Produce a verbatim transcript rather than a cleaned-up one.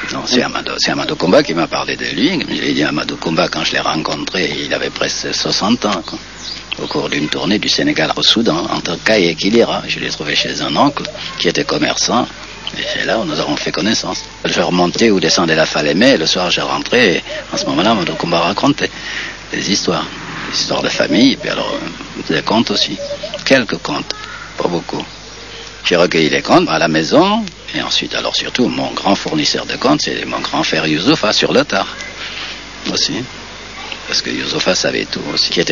Non, c'est Amadou, c'est Amadou Coumba qui m'a parlé de lui. Il a dit Amadou Coumba, quand je l'ai rencontré, il avait presque soixante ans, quoi. Au cours d'une tournée du Sénégal au Soudan, entre Caille et Kidira. Je l'ai trouvé chez un oncle qui était commerçant. Et c'est là où nous avons fait connaissance. Je remontais ou descendais la Falémé, et le soir je rentrais, et en ce moment-là, Amadou Coumba racontait des histoires. Des histoires de famille, et puis alors des contes aussi. Quelques contes, pas beaucoup. J'ai recueilli les contes à la maison, et ensuite, alors surtout, mon grand fournisseur de contes, c'est mon grand frère Youssoupha sur le tard, aussi. Parce que Youssoupha savait tout aussi, qui était